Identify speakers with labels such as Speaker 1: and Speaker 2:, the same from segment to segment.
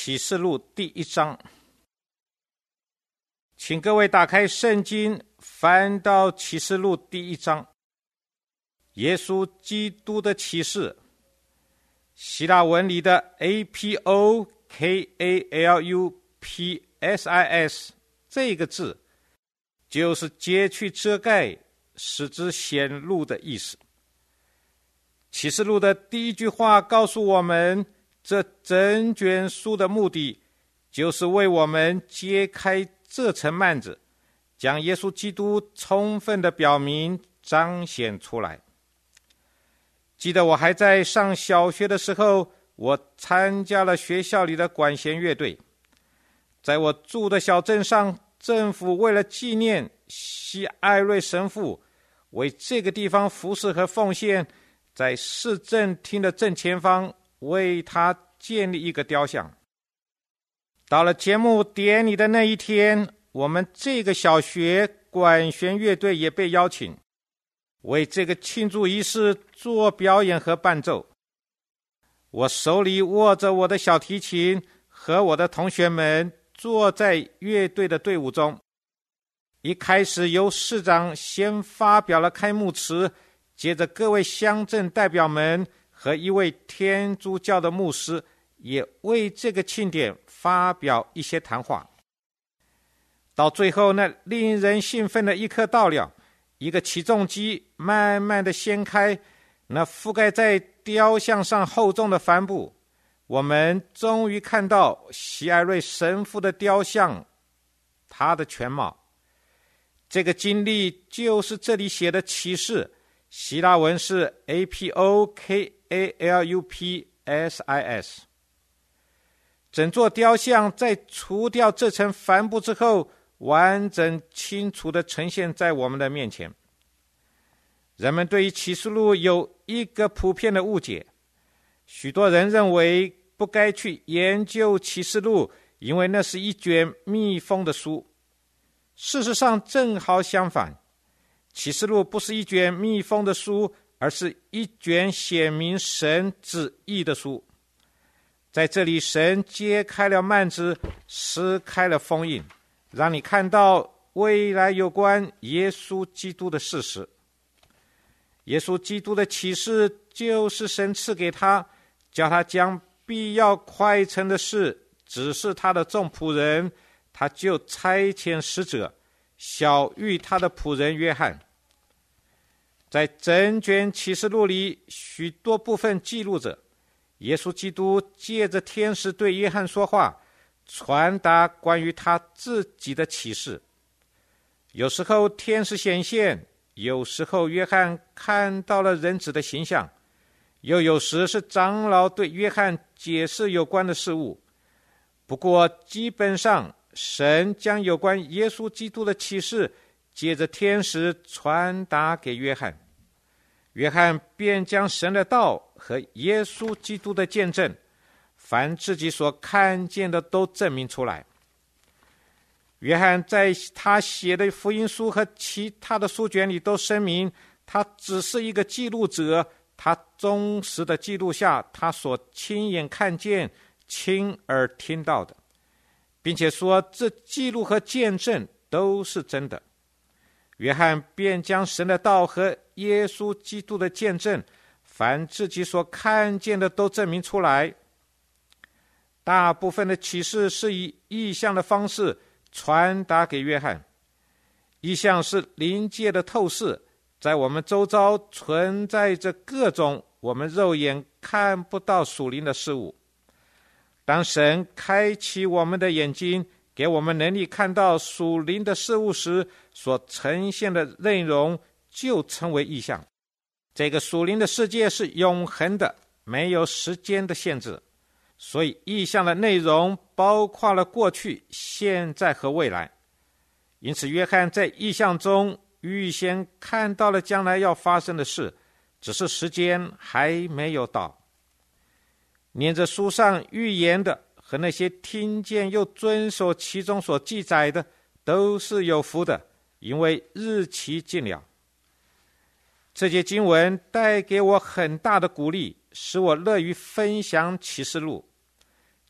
Speaker 1: 启示录第1章。请各位打开圣经，翻到启示录第1章。耶稣基督的启示，希腊文里的 apokalupsis 这个字，就是揭去遮盖，使之显露的意思。启示录的第一句话告诉我们，这整卷书的目的，就是为我们揭开这层幔子，将耶稣基督充分的表明彰显出来。记得我还在上小学的时候，我参加了学校里的管弦乐队。在我住的小镇上，政府为了纪念西艾瑞神父为这个地方服侍和奉献，在市政厅的正前方为他建立一个雕像。到了节目典礼的那一天，我们这个小学管弦乐队也被邀请为这个庆祝仪式做表演和伴奏。我手里握着我的小提琴，和我的同学们坐在乐队的队伍中。一开始由市长先发表了开幕词，接着各位乡镇代表们和一位天主教的牧师也为这个庆典发表一些谈话。到最后，那令人兴奋的一刻到了，一个起重机慢慢地掀开那覆盖在雕像上厚重的帆布，我们终于看到西艾瑞神父的雕像，他的全貌。这个经历就是这里写的启示，希腊文是 apokalupsis。 整座雕像在除掉这层帆布之后，完整清楚地呈现在我们的面前。人们对于启示录有一个普遍的误解，许多人认为不该去研究启示录，因为那是一卷密封的书。事实上正好相反，启示录不是一卷密封的书，而是一卷显明神旨意的书。在这里，神揭开了幔子，撕开了封印，让你看到未来有关耶稣基督的事实。耶稣基督的启示就是神赐给他，叫他将必要快成的事指示他的众仆人，他就差遣使者晓谕他的仆人约翰。在整卷启示录里，许多部分记录着耶稣基督借着天使对约翰说话，传达关于他自己的启示。有时候天使显现，有时候约翰看到了人子的形象，又有时是长老对约翰解释有关的事物。不过基本上，神将有关耶稣基督的启示借着天使传达给约翰，约翰便将神的道和耶稣基督的见证，凡自己所看见的都证明出来。约翰在他写的福音书和其他的书卷里都声明，他只是一个记录者，他忠实的记录下他所亲眼看见、亲耳听到的，并且说这记录和见证都是真的。约翰便将神的道和耶稣基督的见证，凡自己所看见的都证明出来。大部分的启示是以意象的方式传达给约翰。意象是灵界的透视，在我们周遭存在着各种我们肉眼看不到属灵的事物。当神开启我们的眼睛，给我们能力看到属灵的事物时，所呈现的内容就称为意象。这个属灵的世界是永恒的，没有时间的限制，所以意象的内容包括了过去、现在和未来。因此约翰在意象中预先看到了将来要发生的事，只是时间还没有到。念着书上预言的和那些听见又遵守其中所记载的，都是有福的，因为日期近了。这节经文带给我很大的鼓励，使我乐于分享启示录。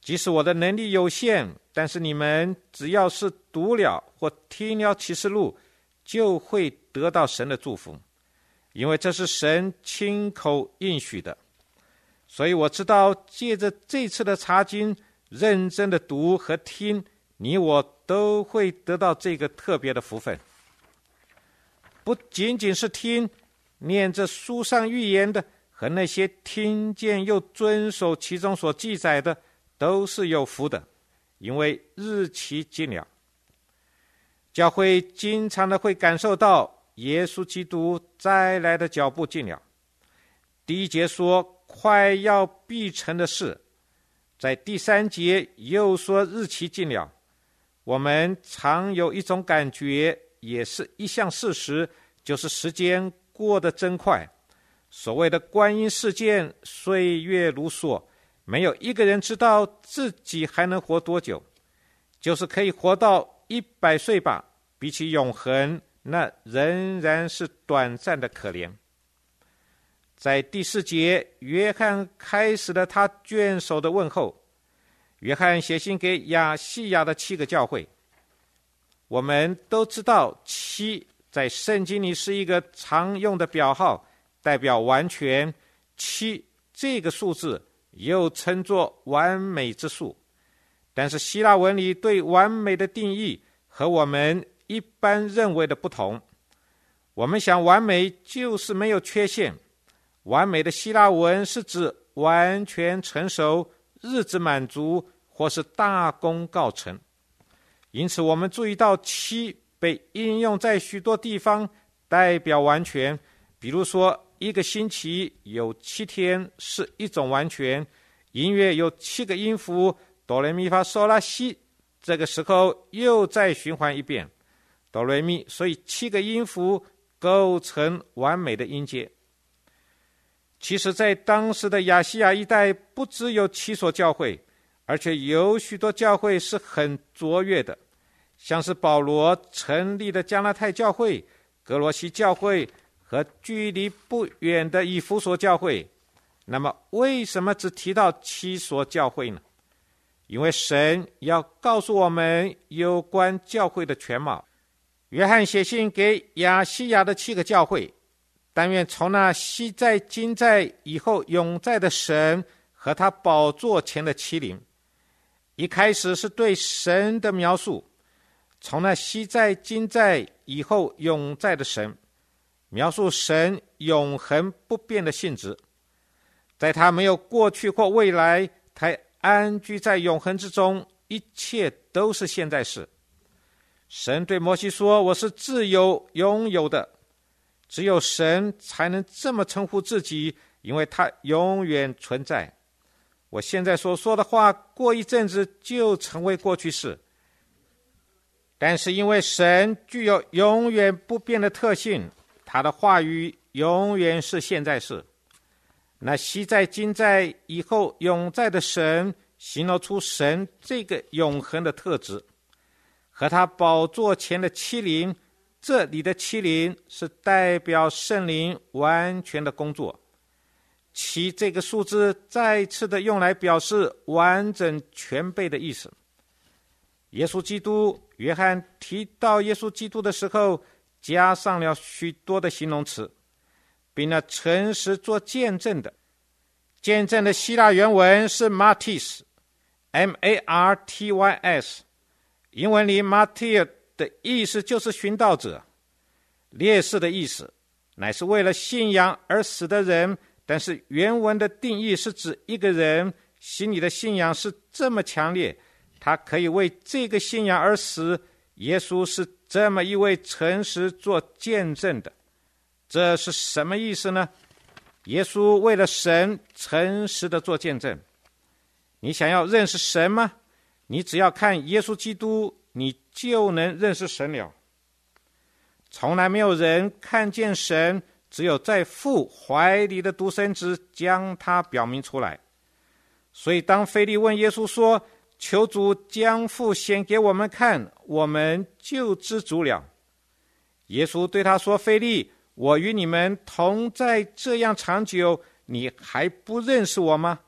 Speaker 1: 即使我的能力有限，但是你们只要是读了或听了启示录，就会得到神的祝福，因为这是神亲口应许的。所以我知道借着这次的查经，认真的读和听，你我都会得到这个特别的福分。不仅仅是听，念着书上预言的和那些听见又遵守其中所记载的，都是有福的，因为日期近了。教会经常的会感受到耶稣基督再来的脚步近了。第一节说快要必成的事，在第3节又说日期近了。我们常有一种感觉，也是一项事实，就是时间过得真快。所谓的观音事件，岁月如梭，没有一个人知道自己还能活多久，就是可以活到100岁吧，比起永恒，那仍然是短暂的可怜。在第4节，约翰开始了他卷首的问候。约翰写信给亚细亚的7个教会。我们都知道7在圣经里是一个常用的表号，代表完全。7这个数字又称作完美之数，但是希腊文里对完美的定义和我们一般认为的不同。我们想完美就是没有缺陷，完美的希腊文是指完全成熟、日子满足或是大功告成。因此我们注意到7被应用在许多地方，代表完全。比如说一个星期有7天是一种完全，音乐有7个音符，哆来咪发嗦拉西，这个时候又再循环一遍哆来咪，所以7个音符构成完美的音阶。其实在当时的亚细亚一带，不只有7所教会，而且有许多教会是很卓越的，像是保罗成立的加拉太教会、哥罗西教会和距离不远的以弗所教会。那么为什么只提到7所教会呢？因为神要告诉我们有关教会的全貌。约翰写信给亚细亚的7个教会，但愿从那昔在今在以后永在的神和他宝座前的7灵。一开始是对神的描述，从那昔在今在以后永在的神，描述神永恒不变的性质。在他没有过去或未来，他安居在永恒之中，一切都是现在式。神对摩西说，我是自由拥有的。只有神才能这么称呼自己，因为他永远存在。我现在所说的话，过一阵子就成为过去式。但是因为神具有永远不变的特性，他的话语永远是现在式。那昔在今在以后永在的神，形容出神这个永恒的特质。和他宝座前的7灵，这里的7灵是代表圣灵完全的工作。7这个数字再次的用来表示完整全备的意思。耶稣基督，约翰提到耶稣基督的时候，加上了许多的形容词，并那诚实做见证的。见证的希腊原文是 martys， M-A-R-T-Y-S， 英文里 martyr 的意思就是寻道者，烈士的意思，乃是为了信仰而死的人。但是原文的定义是指一个人心里的信仰是这么强烈，他可以为这个信仰而死。耶稣是这么一位诚实做见证的。这是什么意思呢？耶稣为了神诚实的做见证。你想要认识神吗？你只要看耶稣基督，你就能认识神了。从来没有人看见神，只有在父怀里的独生子将他表明出来。所以当腓利问耶稣说，求主将父显给我们看，我们就知足了。耶稣对他说，腓利，我与你们同在这样长久，你还不认识我吗？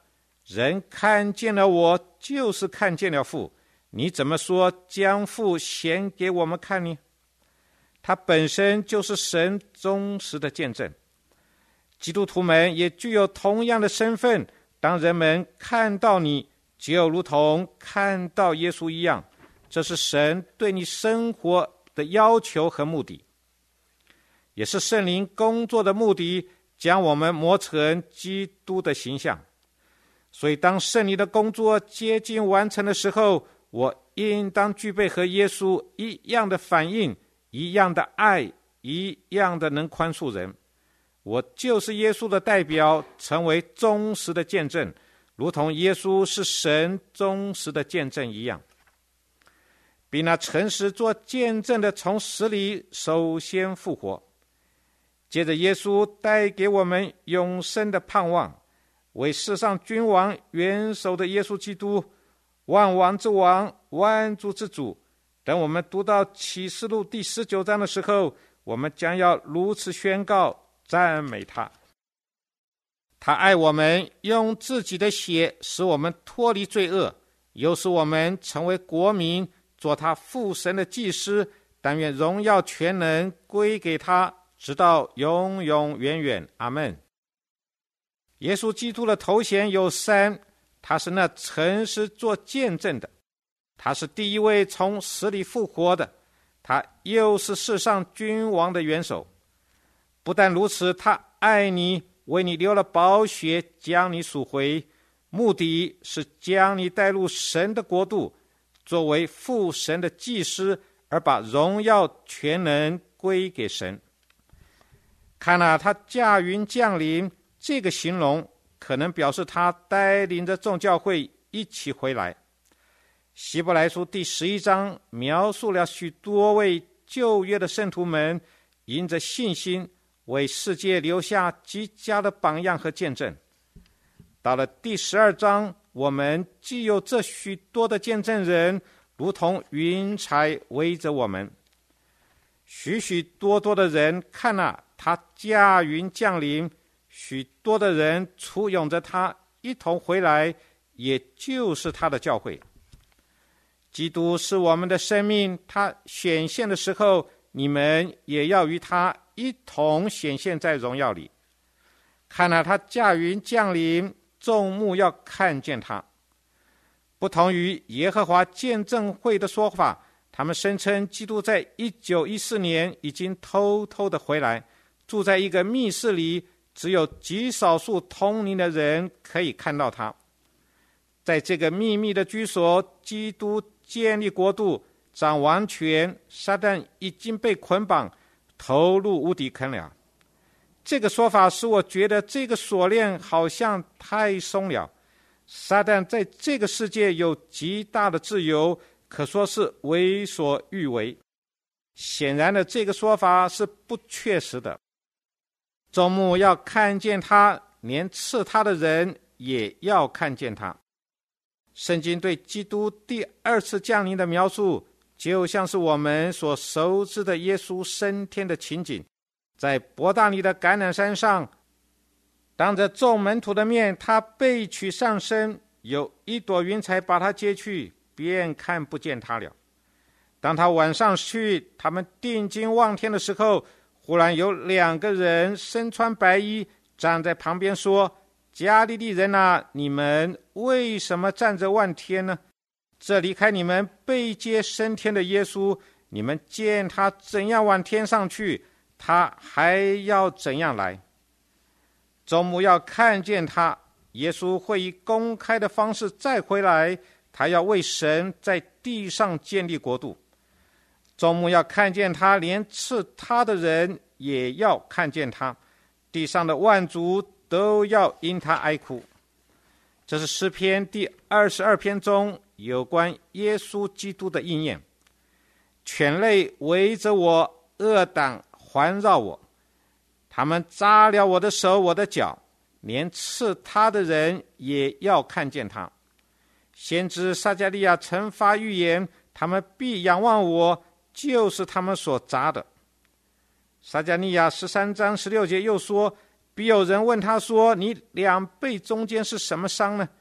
Speaker 1: 人看见了我，就是看见了父。你怎么说将父显给我们看呢？他本身就是神忠实的见证。基督徒们也具有同样的身份，当人们看到你，就如同看到耶稣一样，这是神对你生活的要求和目的，也是圣灵工作的目的，将我们磨成基督的形象。所以当圣灵的工作接近完成的时候，我应当具备和耶稣一样的反应，一样的爱，一样的能宽恕人。我就是耶稣的代表，成为忠实的见证，如同耶稣是神忠实的见证一样。比那诚实做见证的从死里首先复活，接着耶稣带给我们永生的盼望，为世上君王元首的耶稣基督，万王之王，万主之主。等我们读到启示录第19章的时候，我们将要如此宣告赞美他。他爱我们，用自己的血使我们脱离罪恶，又使我们成为国民，做他父神的祭司。但愿荣耀全能归给他，直到永永远远。阿们。耶稣基督的头衔有3，他是那诚实做见证的，他是第一位从死里复活的，他又是世上君王的元首。不但如此，他爱你，为你流了宝血，将你赎回，目的是将你带入神的国度，作为父神的祭司，而把荣耀全能归给神。看啊，他驾云降临，这个形容可能表示他带领着众教会一起回来。希伯来书第11章描述了许多位旧约的圣徒们因着信心为世界留下极佳的榜样和见证。到了第12章，我们既有这许多的见证人，如同云彩围着我们，许许多多的人看啊，他驾云降临，许多的人簇拥着他一同回来，也就是他的教会。基督是我们的生命，他显现的时候，你们也要与他一同显现在荣耀里。看啊，他驾云降临，众目要看见他。不同于耶和华见证会的说法，他们声称基督在1914年已经偷偷的回来，住在一个密室里，只有极少数通灵的人可以看到他。在这个秘密的居所，基督建立国度，掌王权，撒旦已经被捆绑，投入无底坑了。这个说法使我觉得这个锁链好像太松了。撒旦在这个世界有极大的自由，可说是为所欲为。显然的，这个说法是不确实的。众目要看见他，连刺他的人也要看见他。圣经对基督第2次降临的描述，就像是我们所熟知的耶稣升天的情景。在伯大尼的橄榄山上，当着众门徒的面，他被取上升，有一朵云彩把他接去，便看不见他了。当他晚上去，他们定睛望天的时候，忽然有2个人身穿白衣站在旁边说：加利利人啊，你们为什么站着望天呢？这离开你们被接升天的耶稣，你们见他怎样往天上去，他还要怎样来。众目要看见他，耶稣会以公开的方式再回来，他要为神在地上建立国度。众目要看见他，连刺他的人也要看见他，地上的万族都要因他哀哭。这是诗篇第22篇中有关耶稣基督的应验。犬类围着我，恶党环绕我，他们扎了我的手我的脚，连刺他的人也要看见他。先知撒迦利亚曾发预言，他们必仰望我，就是他们所扎的。撒迦利亚13章16节又说，必有人问他说，你2背中间是什么伤呢？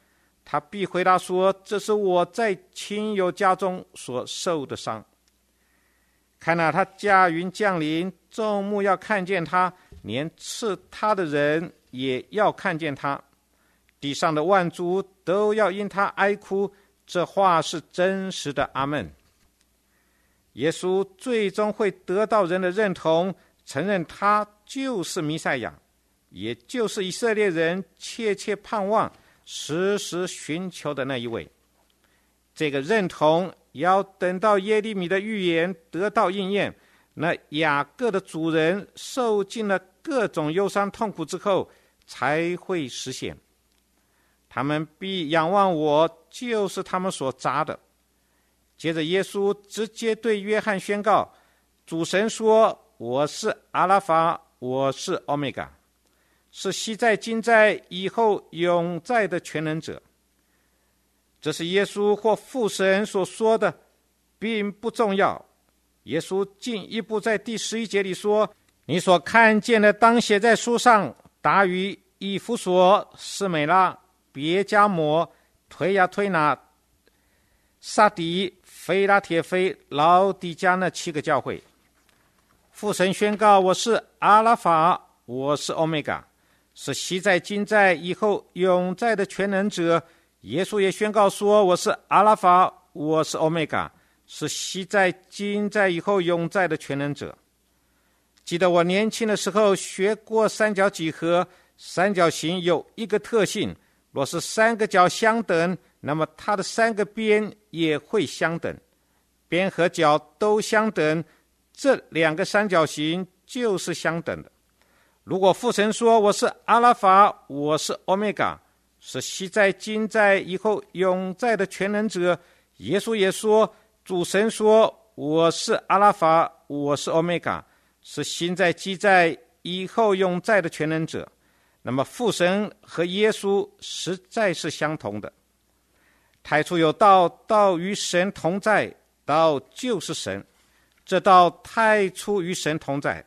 Speaker 1: 他必回答说，这是我在亲友家中所受的伤。看哪，他驾云降临，众目要看见他，连刺他的人也要看见他，地上的万族都要因他哀哭。这话是真实的。阿们。耶稣最终会得到人的认同，承认他就是弥赛亚，也就是以色列人切切盼望、时时寻求的那一位。这个认同要等到耶利米的预言得到应验，那雅各的主人受尽了各种忧伤痛苦之后才会实现。他们必仰望我，就是他们所扎的。接着耶稣直接对约翰宣告，主神说，我是阿拉法，我是欧米伽，是昔在今在以后永在的全能者。这是耶稣或父神所说的，并不重要。耶稣进一步在第11节里说，你所看见的当写在书上，达于以弗所、士美拉、别加摩、推雅推拿、撒底、腓拉铁非、老底加那7个教会。父神宣告，我是阿拉法，我是欧米伽，是昔在今在以后永在的全能者。耶稣也宣告说，我是阿拉法，我是欧米伽，是昔在今在以后永在的全能者。记得我年轻的时候学过三角几何，三角形有一个特性，若是3个角相等，那么它的3个边也会相等，边和角都相等，这2个三角形就是相等的。如果父神说，我是阿拉法，我是欧米伽，是昔在今在以后永在的全能者，耶稣也说，主神说，我是阿拉法，我是欧米伽，是现在既在以后永在的全能者。那么父神和耶稣实在是相同的。太初有道，道与神同在，道就是神，这道太初与神同在。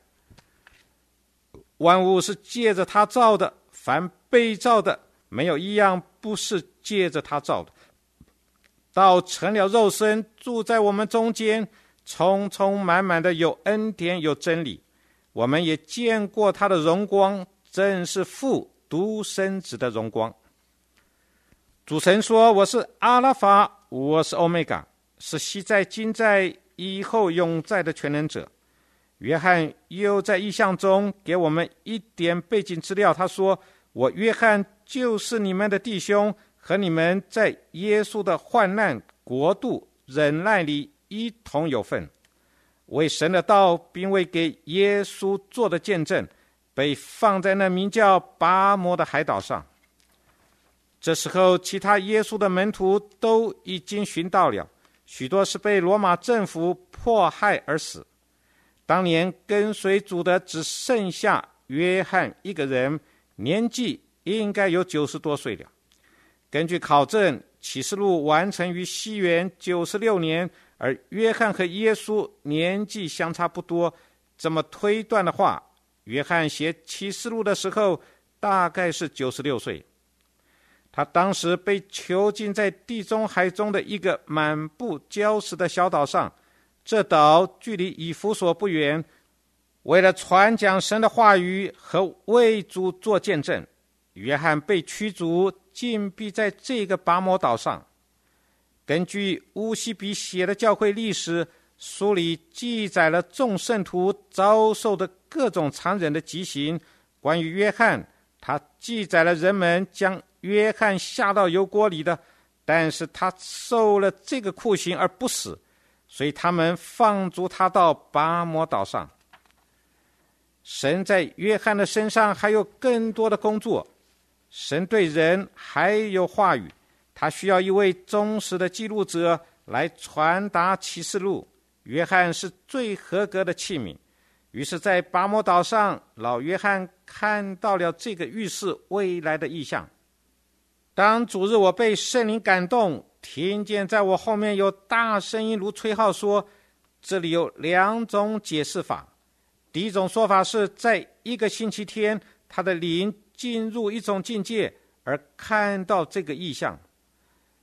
Speaker 1: 万物是借着他造的，凡被造的没有一样不是借着他造的。道成了肉身，住在我们中间，充充满满的有恩典有真理。我们也见过他的荣光，正是父独生子的荣光。主神说，我是阿拉法，我是欧米伽，是昔在今在以后永在的全能者。约翰又在异象中给我们一点背景资料，他说，我约翰就是你们的弟兄，和你们在耶稣的患难、国度、忍耐里一同有份，为神的道并为给耶稣做的见证，被放在那名叫巴摩的海岛上。这时候其他耶稣的门徒都已经寻到了，许多是被罗马政府迫害而死。当年跟随主的只剩下约翰一个人，年纪应该有90多岁了。根据考证，启示录完成于西元96年，而约翰和耶稣年纪相差不多，这么推断的话，约翰写启示录的时候大概是96岁。他当时被囚禁在地中海中的一个满布礁石的小岛上，这岛距离以弗所不远。为了传讲神的话语和为主做见证，约翰被驱逐，禁闭在这个巴摩岛上。根据乌西比写的教会历史，书里记载了众圣徒遭受的各种残忍的极刑。关于约翰，他记载了人们将约翰下到油锅里的，但是他受了这个酷刑而不死，所以他们放逐他到巴摩岛上。神在约翰的身上还有更多的工作，神对人还有话语，他需要一位忠实的记录者来传达启示录。约翰是最合格的器皿。于是在巴摩岛上，老约翰看到了这个预示未来的异象。当主日我被圣灵感动，听见在我后面有大声音如吹号说，这里有2种解释法。第一种说法是在一个星期天，他的灵进入一种境界而看到这个异象。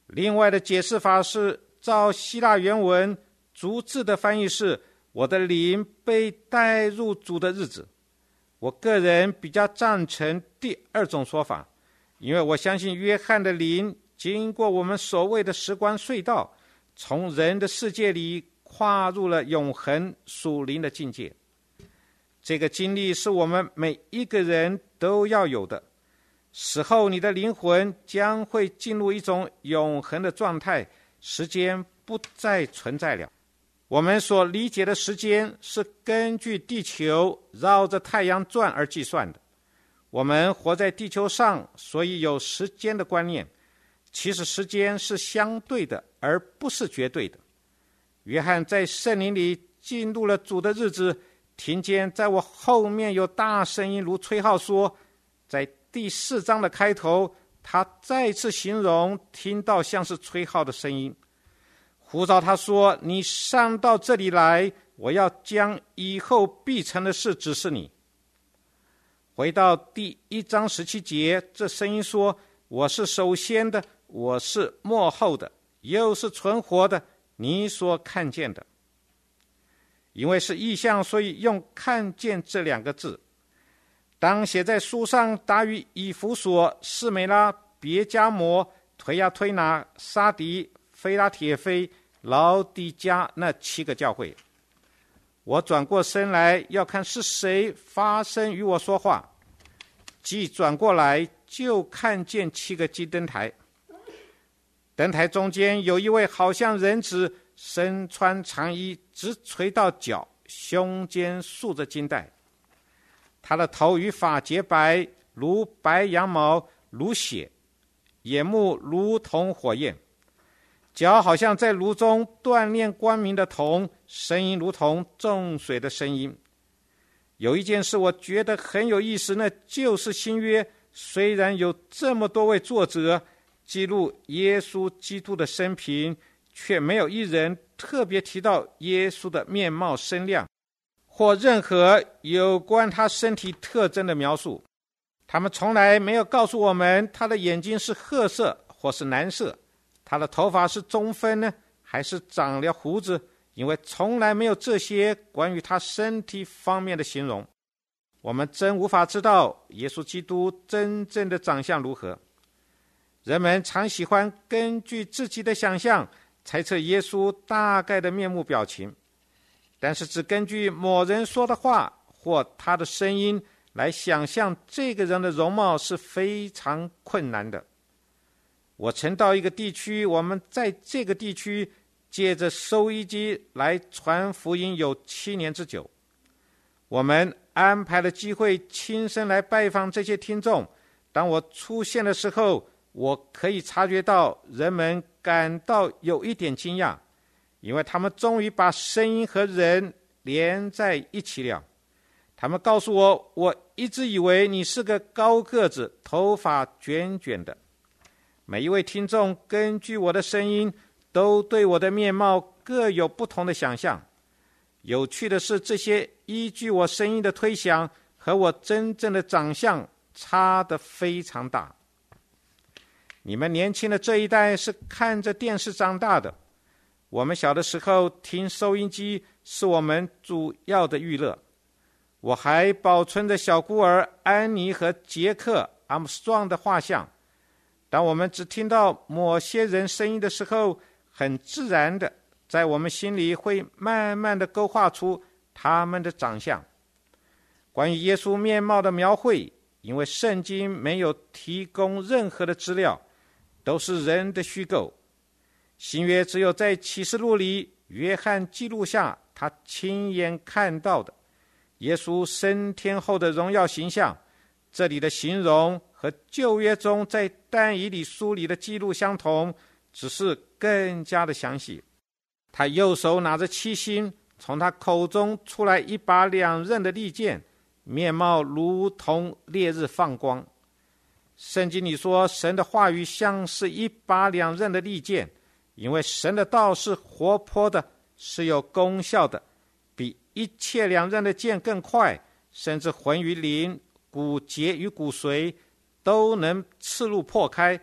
Speaker 1: 另外的解释法是，照希腊原文逐字的翻译是我的灵被带入主的日子。我个人比较赞成第二种说法，因为我相信约翰的灵经过我们所谓的时光隧道，从人的世界里跨入了永恒属灵的境界。这个经历是我们每一个人都要有的。死后你的灵魂将会进入一种永恒的状态，时间不再存在了。我们所理解的时间是根据地球绕着太阳转而计算的。我们活在地球上，所以有时间的观念。其实时间是相对的，而不是绝对的。约翰在圣灵里进入了主的日子，听见在我后面有大声音如吹号说，在第4章的开头，他再次形容听到像是吹号的声音，呼召他说，你上到这里来，我要将以后必成的事指示你。回到第1章17节，这声音说，我是首先的，我是末后的，又是存活的，你所看见的。因为是意象，所以用看见这2个字。当写在书上达于以弗所、士美拉、别加摩、推亚推拿、沙迪、菲拉铁菲、劳底加那7个教会。我转过身来要看是谁发声与我说话，既转过来就看见7个金灯台，灯台中间有一位好像人子，身穿长衣，直垂到脚，胸间束着金带。他的头与发洁白，如白羊毛，如血，眼目如同火焰，脚好像在炉中锻炼光明的铜，声音如同重水的声音。有一件事我觉得很有意思，那就是新约虽然有这么多位作者记录耶稣基督的生平，却没有一人特别提到耶稣的面貌身量，或任何有关他身体特征的描述。他们从来没有告诉我们他的眼睛是褐色或是蓝色，他的头发是中分呢，还是长了胡子，因为从来没有这些关于他身体方面的形容。我们真无法知道耶稣基督真正的长相如何。人们常喜欢根据自己的想象猜测耶稣大概的面目表情，但是只根据某人说的话或他的声音来想象这个人的容貌是非常困难的。我曾到一个地区，我们在这个地区借着收音机来传福音有7年之久。我们安排了机会亲身来拜访这些听众。当我出现的时候，我可以察觉到人们感到有一点惊讶，因为他们终于把声音和人连在一起了。他们告诉我，我一直以为你是个高个子，头发卷卷的。每一位听众根据我的声音都对我的面貌各有不同的想象。有趣的是，这些依据我声音的推想和我真正的长相差得非常大。你们年轻的这一代是看着电视长大的，我们小的时候听收音机是我们主要的娱乐。我还保存着小孤儿安妮和杰克阿姆斯壮的画像。当我们只听到某些人声音的时候，很自然的在我们心里会慢慢的勾画出他们的长相。关于耶稣面貌的描绘，因为圣经没有提供任何的资料，都是人的虚构。新约只有在启示录里，约翰记录下他亲眼看到的耶稣升天后的荣耀形象。这里的形容和旧约中在但以理书里的记录相同，只是更加的详细。他右手拿着7星，从他口中出来一把2刃的利剑，面貌如同烈日放光。圣经里说，神的话语像是一把2刃的利剑，因为神的道是活泼的，是有功效的，比一切2刃的剑更快，甚至魂与灵、骨节与骨髓都能刺入破开，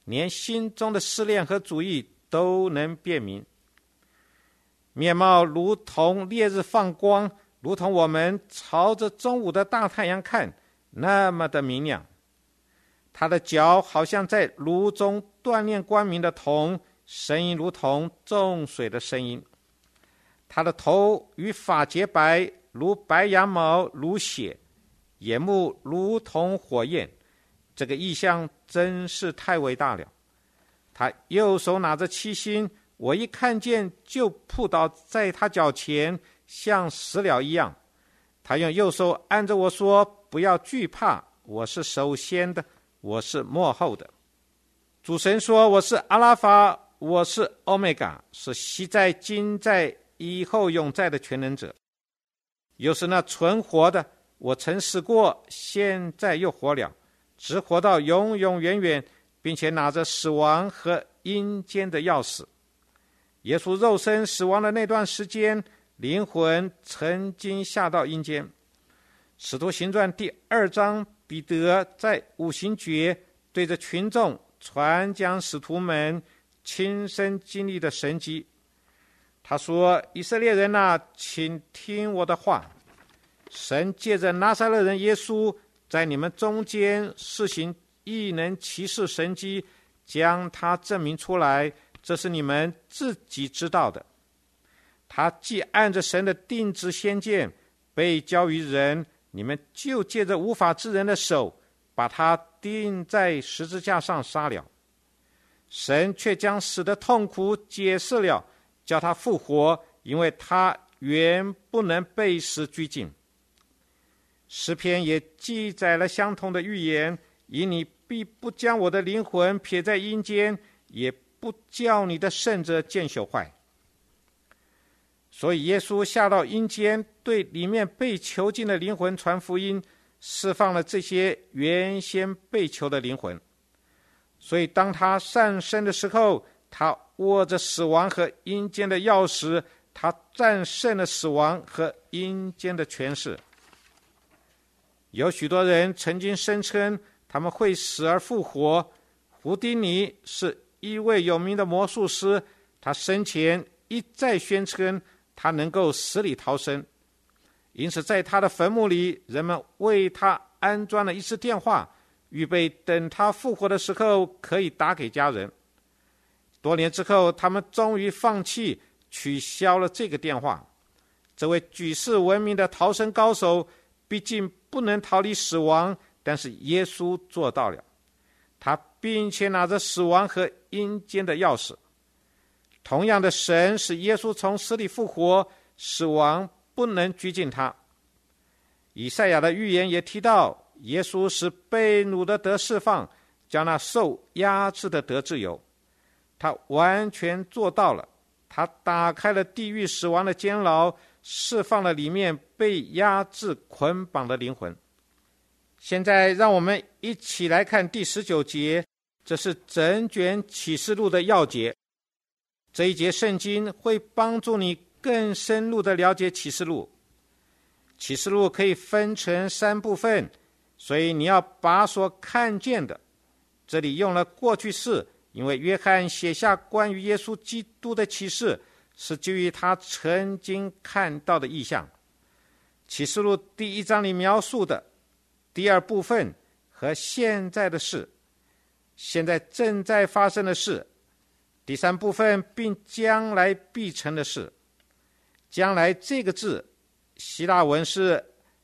Speaker 1: 连心中的思念和主意都能辨明。面貌如同烈日放光，如同我们朝着中午的大太阳看，那么的明亮。他的脚好像在炉中锻炼光明的铜，声音如同重水的声音。他的头与发洁白，如白羊毛，如血，眼目如同火焰。这个意象真是太伟大了。他右手拿着七星，我一看见就扑倒在他脚前，像死了一样。他用右手按着我说，不要惧怕，我是首先的，我是末后的。主神说，我是阿拉法，我是欧米伽，是昔在今在以后永在的全能者。又是那存活的，我曾死过，现在又活了，直活到永永远远，并且拿着死亡和阴间的钥匙。耶稣肉身死亡的那段时间，灵魂曾经下到阴间。使徒行传第2章，彼得在五旬节对着群众传讲使徒们亲身经历的神迹。他说，以色列人啊，请听我的话，神借着拿撒勒人耶稣在你们中间施行异能奇事神迹，将他证明出来，这是你们自己知道的。他既按着神的定旨先见被交于人，你们就借着无法之人的手把他钉在十字架上杀了。神却将死的痛苦解释了，叫他复活，因为他原不能被死拘禁。诗篇也记载了相同的预言，因你必不将我的灵魂撇在阴间，也不叫你的圣者见朽坏。所以耶稣下到阴间，对里面被囚禁的灵魂传福音，释放了这些原先被囚的灵魂。所以当他上升的时候，他握着死亡和阴间的钥匙，他战胜了死亡和阴间的权势。有许多人曾经声称他们会死而复活。胡迪尼是一位有名的魔术师，他生前一再宣称他能够死里逃生，因此在他的坟墓里，人们为他安装了一支电话，预备等他复活的时候可以打给家人。多年之后，他们终于放弃，取消了这个电话。这位举世闻名的逃生高手毕竟不能逃离死亡，但是耶稣做到了，他并且拿着死亡和阴间的钥匙。同样的，神使耶稣从死里复活，死亡不能拘禁他。以赛亚的预言也提到，耶稣使被掳的得释放，叫那受压制的得自由。他完全做到了，他打开了地狱死亡的监牢，释放了里面被压制捆绑的灵魂。现在让我们一起来看第19节，这是整卷启示录的要节。这一节圣经会帮助你更深入地了解启示录。启示录可以分成3部分，所以你要把所看见的，这里用了过去式，因为约翰写下关于耶稣基督的启示是基于他曾经看到的异象。启示录第1章里描述的第2部分和现在的事，现在正在发生的事，第3部分并将来必成的事。将来这个字希腊文是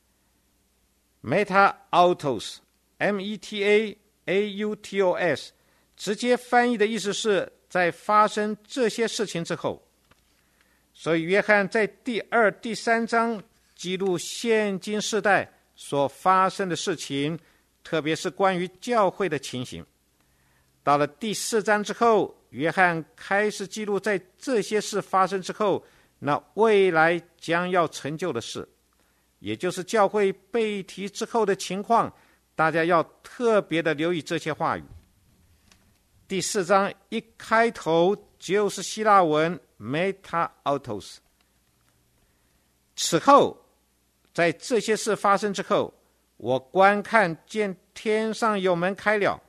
Speaker 1: metaautos METAAUTOS， 直接翻译的意思是在发生这些事情之后。所以约翰在第2、第3章记录现今世代所发生的事情，特别是关于教会的情形。到了第4章之后，约翰开始记录在这些事发生之后，那未来将要成就的事，也就是教会被提之后的情况。大家要特别的留意这些话语。第4章一开头就是希腊文 metaautos。 此后，在这些事发生之后，我观看见天上有门开了，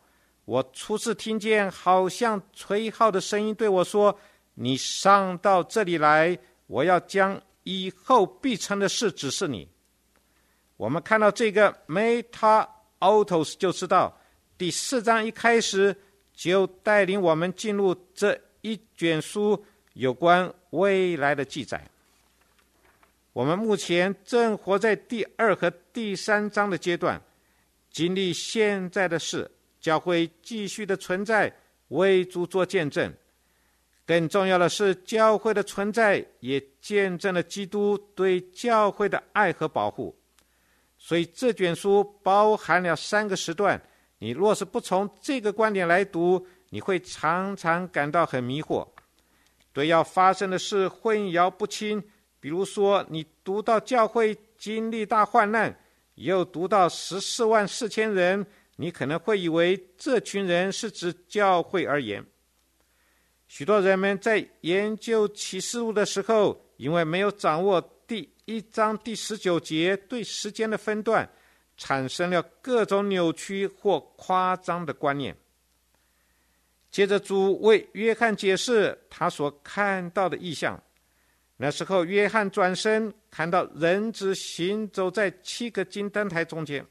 Speaker 1: 我初次听见好像吹号的声音对我说，你上到这里来，我要将以后必成的事指示你。我们看到这个 Meta Autos 就知道，第4章一开始就带领我们进入这一卷书有关未来的记载。我们目前正活在第2和第3章的阶段，经历现在的事，教会继续的存在，为主做见证。更重要的是，教会的存在也见证了基督对教会的爱和保护。所以这卷书包含了3个时段，你若是不从这个观点来读，你会常常感到很迷惑，对要发生的事混淆不清。比如说，你读到教会经历大患难，又读到144000人，你可能会以为这群人是指教会而言。许多人们在研究启示录的时候，因为没有掌握第1章第19节对时间的分段，产生了各种扭曲或夸张的观念。接着主为约翰解释他所看到的异象。那时候约翰转身看到人子行走在7个金灯台中间。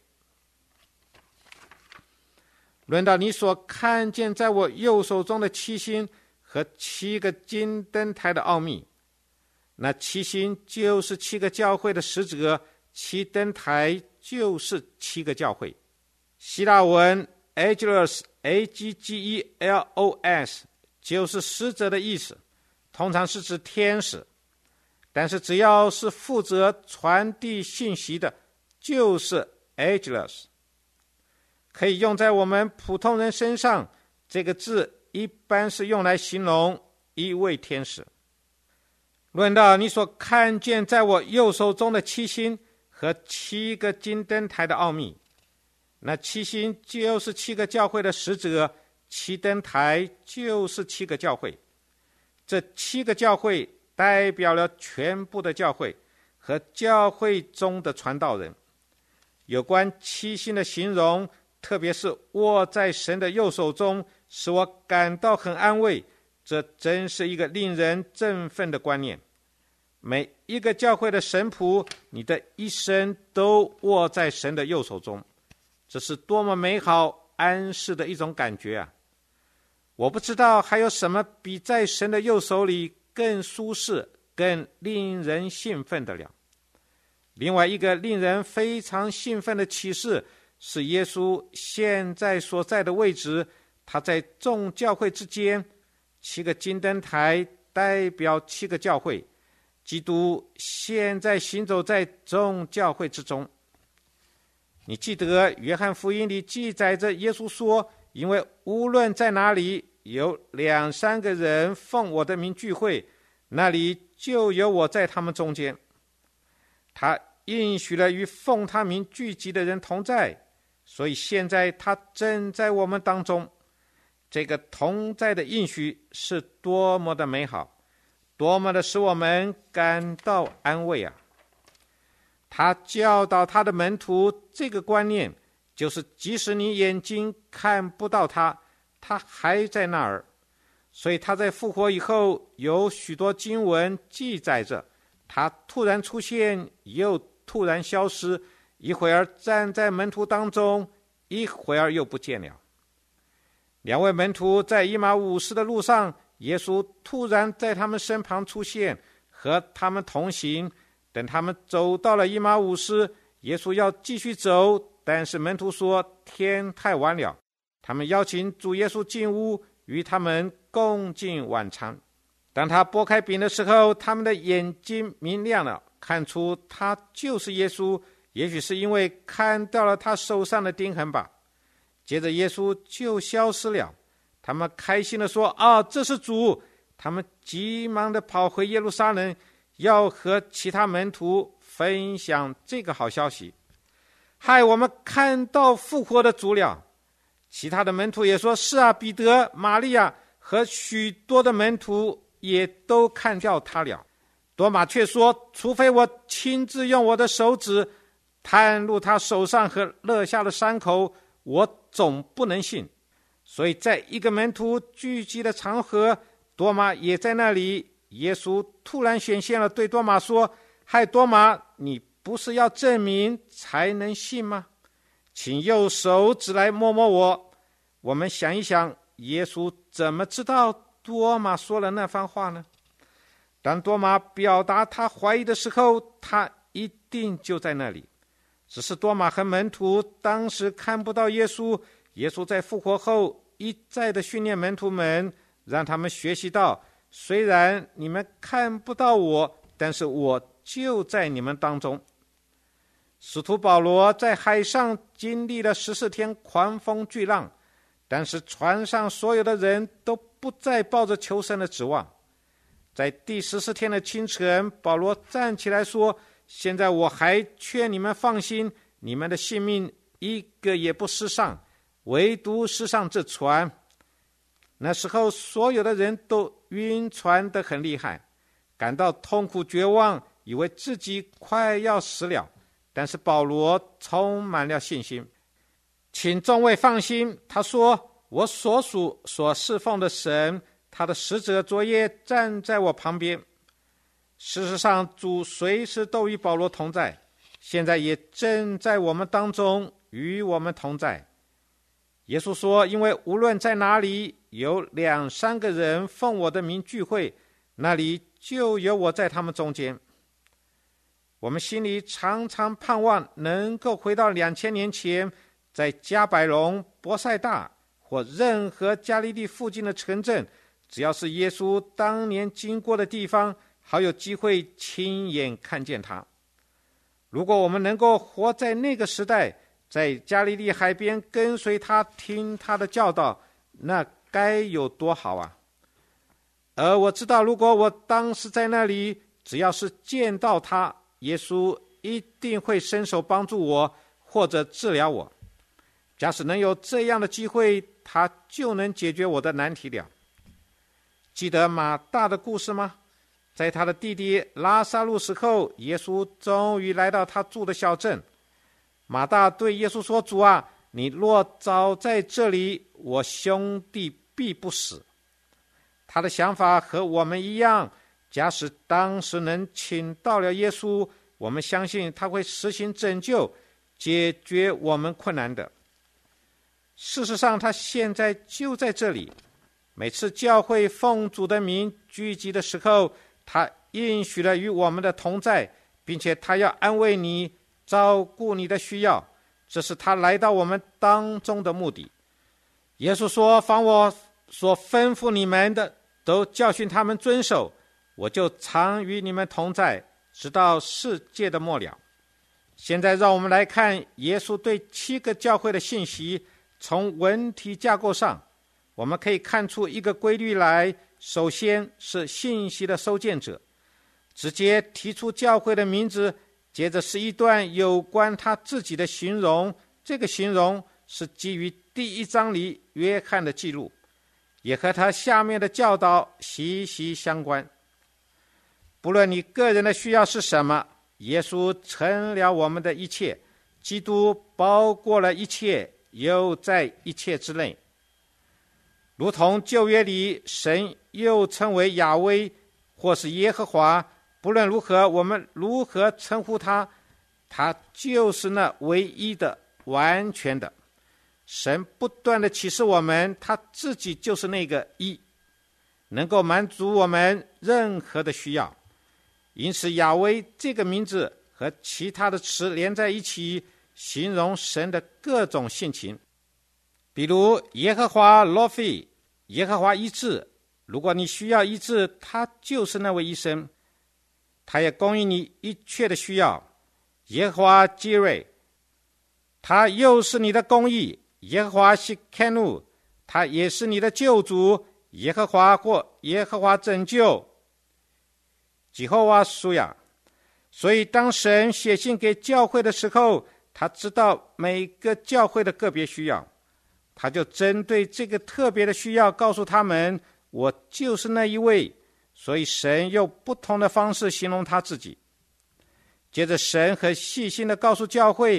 Speaker 1: 论到你所看见在我右手中的7星和7个金灯台的奥秘，那7星就是7个教会的使者，7灯台就是7个教会。希腊文 Angelos Aggelos 就是使者的意思，通常是指天使，但是只要是负责传递信息的，就是 Angelos。 可以用在我们普通人身上，这个字一般是用来形容一位天使。论到你所看见在我右手中的7星和7个金灯台的奥秘，那7星就是7个教会的使者，7灯台就是7个教会。这7个教会代表了全部的教会和教会中的传道人。有关7星的形容，特别是握在神的右手中，使我感到很安慰。这真是一个令人振奋的观念。每一个教会的神仆，你的一生都握在神的右手中，这是多么美好安适的一种感觉啊！我不知道还有什么比在神的右手里更舒适、更令人兴奋的了。另外一个令人非常兴奋的启示是耶稣现在所在的位置，他在众教会之间，7个金灯台代表7个教会，基督现在行走在众教会之中。你记得约翰福音里记载着耶稣说，因为无论在哪里有2、3个人奉我的名聚会，那里就有我在他们中间。他应许了与奉他名聚集的人同在，所以现在他正在我们当中。这个同在的应许是多么的美好，多么的使我们感到安慰啊！他教导他的门徒这个观念，就是即使你眼睛看不到他，他还在那儿。所以他在复活以后，有许多经文记载着他突然出现，又突然消失，一会儿站在门徒当中，一会儿又不见了。2位门徒在以马忤斯的路上，耶稣突然在他们身旁出现，和他们同行。等他们走到了以马忤斯，耶稣要继续走，但是门徒说天太晚了。他们邀请主耶稣进屋，与他们共进晚餐。当他拨开饼的时候，他们的眼睛明亮了，看出他就是耶稣，也许是因为看到了他手上的钉痕吧。接着耶稣就消失了，他们开心地说，这是主。他们急忙地跑回耶路撒冷，要和其他门徒分享这个好消息。嗨，我们看到复活的主了。其他的门徒也说，是啊，彼得、玛利亚和许多的门徒也都看到他了。多马却说，除非我亲自用我的手指探入他手上和勒下的伤口，我总不能信。 所以在一个门徒聚集的场合，多马也在那里。耶稣突然显现了，对多马说：嗨，多马，你不是要证明才能信吗？请用手指来摸摸我。我们想一想，耶稣怎么知道多马说了那番话呢？当多马表达他怀疑的时候，他一定就在那里。只是多马和门徒当时看不到耶稣。耶稣在复活后一再的训练门徒们，让他们学习到，虽然你们看不到我，但是我就在你们当中。使徒保罗在海上经历了14天狂风巨浪，但是船上所有的人都不再抱着求生的指望。在第14天的清晨，保罗站起来说：现在我还劝你们放心，你们的性命一个也不失上，唯独失上这船。那时候所有的人都晕船得很厉害，感到痛苦绝望，以为自己快要死了。但是保罗充满了信心，请众位放心，他说：我所属所侍奉的神，他的使者昨夜站在我旁边。事实上，主随时都与保罗同在，现在也正在我们当中与我们同在。耶稣说：因为无论在哪里有2、3个人奉我的名聚会，那里就有我在他们中间。我们心里常常盼望能够回到2000年前，在加百隆、伯赛大或任何加利利附近的城镇，只要是耶稣当年经过的地方，好有机会亲眼看见他。如果我们能够活在那个时代，在加利利海边跟随他，听他的教导，那该有多好啊！而我知道，如果我当时在那里，只要是见到他，耶稣一定会伸手帮助我，或者治疗我。假使能有这样的机会，他就能解决我的难题了。记得马大的故事吗？在他的弟弟拉撒路死后，耶稣终于来到他住的小镇。马大对耶稣说：主啊，你若早在这里，我兄弟必不死。他的想法和我们一样，假使当时能请到了耶稣，我们相信他会实行拯救，解决我们困难的。事实上，他现在就在这里。每次教会奉主的名聚集的时候，他应许了与我们的同在，并且他要安慰你，照顾你的需要，这是他来到我们当中的目的。耶稣说：凡我所吩咐你们的，都教训他们遵守，我就常与你们同在，直到世界的末了。现在让我们来看耶稣对7个教会的信息。从文体架构上，我们可以看出一个规律来。首先是信息的收件者，直接提出教会的名字，接着是一段有关他自己的形容，这个形容是基于第1章里约翰的记录，也和他下面的教导息息相关。不论你个人的需要是什么，耶稣成了我们的一切，基督包括了一切，又在一切之内。如同旧约里神又称为亚威或是耶和华，不论如何我们如何称呼他，他就是那唯一的完全的。神不断的启示我们，他自己就是那个一，能够满足我们任何的需要。因此亚威这个名字和其他的词连在一起，形容神的各种性情。比如耶和华罗菲，耶和华医治，如果你需要医治，他就是那位医生，他也供应你一切的需要。耶和华基瑞，他又是你的公义。耶和华西坎努，他也是你的救主。耶和华或耶和华拯救，吉后瓦苏亚。所以当神写信给教会的时候，他知道每个教会的个别需要，他就针对这个特别的需要告诉他们，我就是那一位。所以神用不同的方式形容他自己。接着神很细心地告诉教会，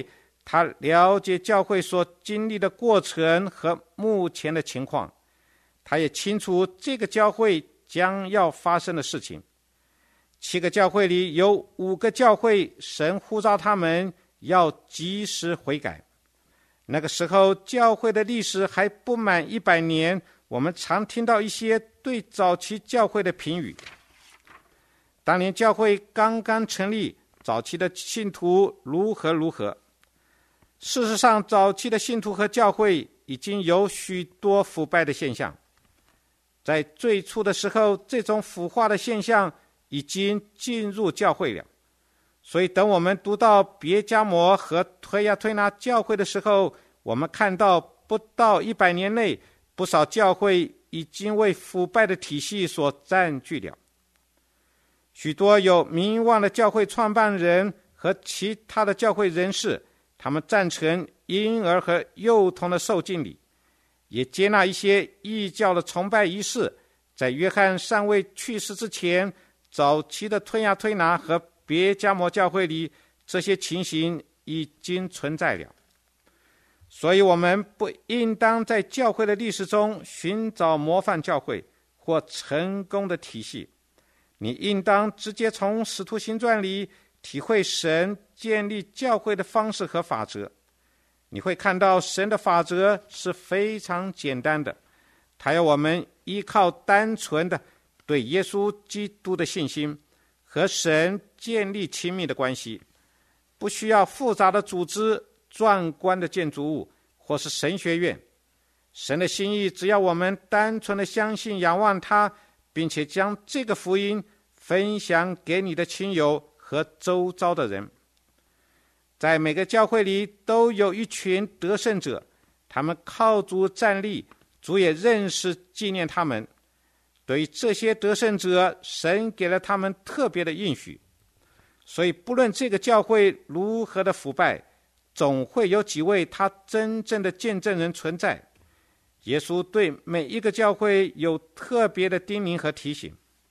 Speaker 1: 他了解教会所经历的过程和目前的情况，他也清楚这个教会将要发生的事情。7个教会里有5个教会，神呼召他们要及时悔改。那个时候教会的历史还不满100年，我们常听到一些对早期教会的评语。当年教会刚刚成立，早期的信徒如何。事实上，早期的信徒和教会已经有许多腐败的现象。在最初的时候，这种腐化的现象已经进入教会了。所以等我们读到别迦摩和推雅推拿教会的时候，我们看到不到100年内，不少教会已经为腐败的体系所占据了。许多有名望的教会创办人和其他的教会人士，他们赞成婴儿和幼童的受浸礼，也接纳一些异教的崇拜仪式。在约翰尚未去世之前，早期的推雅推拿和别迦摩教会里，这些情形已经存在了。所以我们不应当在教会的历史中寻找模范教会或成功的体系，你应当直接从使徒行传里体会神建立教会的方式和法则。你会看到神的法则是非常简单的，他要我们依靠单纯的对耶稣基督的信心，和神建立亲密的关系，不需要复杂的组织、壮观的建筑物或是神学院。神的心意只要我们单纯的相信仰望他，并且将这个福音分享给你的亲友和周遭的人。在每个教会里都有一群得胜者，他们靠主站立，主也认识纪念他们。对于这些得胜者，神给了他们特别的应许。所以不论这个教会如何的腐败，总会有几位他真正的见证人存在。耶稣对每一个教会有特别的叮咛和提醒。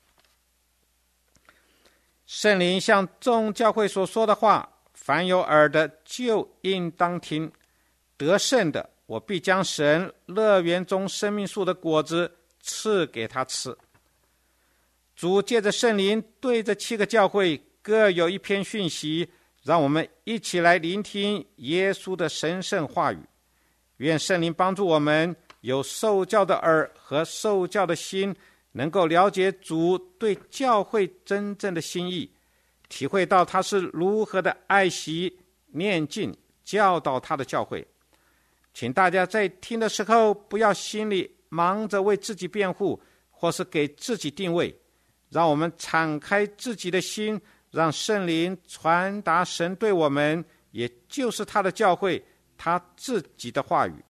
Speaker 1: 圣灵向众教会所说的话，凡有耳的就应当听。得胜的，我必将神乐园中生命树的果子赐给他吃。主借着圣灵对着7个教会各有一篇讯息，让我们一起来聆听耶稣的神圣话语。愿圣灵帮助我们有受教的耳和受教的心，能够了解主对教会真正的心意，体会到他是如何的爱惜、念经、教导他的教会。请大家在听的时候，不要心里忙着为自己辩护，或是给自己定位，让我们敞开自己的心，让圣灵传达神对我们，也就是他的教会，他自己的话语。